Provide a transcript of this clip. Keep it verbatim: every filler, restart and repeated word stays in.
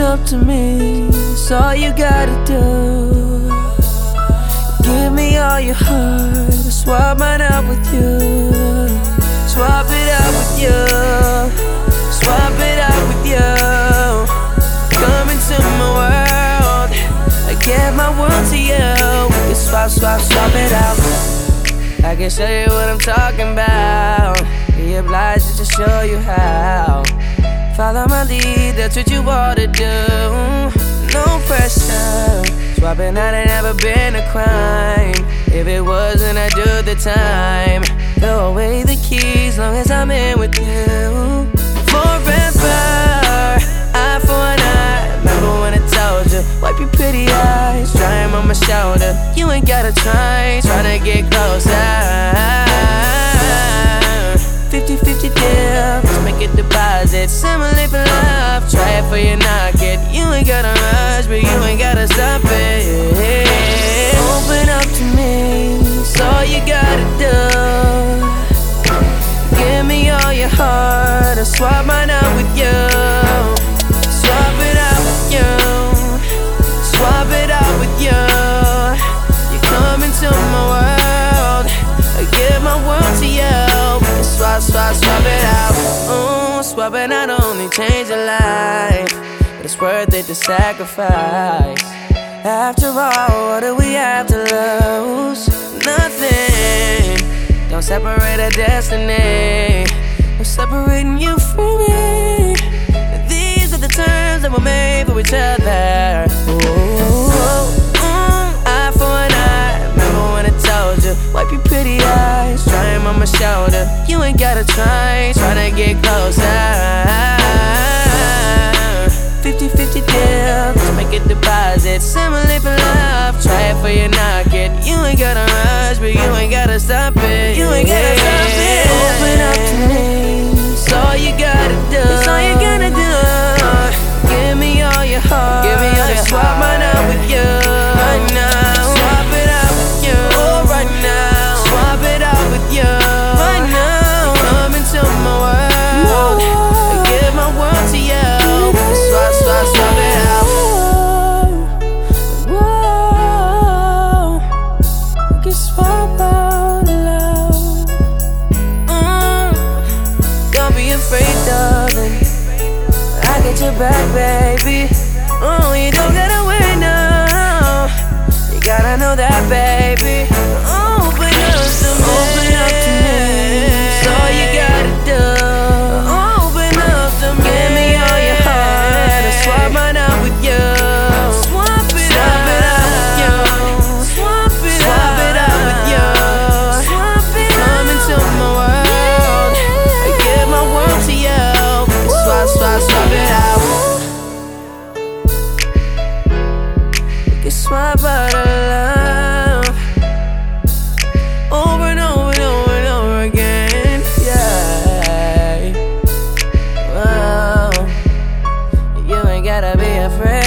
up to me, it's all you gotta do. Give me all your heart, I'll swap mine out with you. Swap it out with you, swap it out with you. Come into my world, I give my world to you. We can swap, swap, swap it out. I can show you what I'm talking about. Be obliged to show you how. Follow my lead, that's what you ought to do. No pressure. Swapping out ain't never been a crime. If it wasn't, I'd do the time. Throw away the keys, long as I'm in with you. Forever, eye for an eye. Remember when I told you, wipe your pretty eyes, dry 'em on my shoulder. You ain't gotta try, try to get closer. Fifty fifty deal, let's make a deposit. Similar for love, try it for you, knock it. You ain't gotta rush, but you ain't gotta stop it. Open up to me, it's all you gotta do. Give me all your heart, I'll swap mine out with you. Swap it out with you, swap it out with you. You come into my world, I give my world to you. Swap, swap, swap it out. Ooh, swap it not only change your life, but it's worth it to sacrifice. After all, what do we have to lose? Nothing. Don't separate our destiny. I'm separating you from me. These are the terms that were made for each other. Ooh, eye for an eye. Remember when I told you, wipe your pretty eyes, dry 'em on my shoulder. You ain't gotta try, try to get closer. Fifty fifty deal, let's make a deposit. Similar for love, try it for you, knock it. You ain't gotta rush, but you ain't gotta stop it. You ain't gotta stop it. Open up to me, it's all you gotta do. It's all you gotta do. Give me all your heart, give me all your swap heart. Mine out with you right now. Swap it out with you, oh right now. Swap it out with you right now. You come into my world, I give my world to you. Swap, swap, swap it out. Whoa, we can swap out love. Mm. Don't be afraid, darling, I get your back, baby. Oh, you don't gotta wait now. You gotta know that, baby. Open up to me, open up to me. It's all you gotta do. Open up to me, give me all your heart. I swap mine out with you. Swap it out with you. Swap it swap it out with you. Swap it come into my world, I give my world to you. Swap, swap, swap it out. Swap out of love over and over and over and over again. Yeah. Whoa. You ain't gotta be afraid.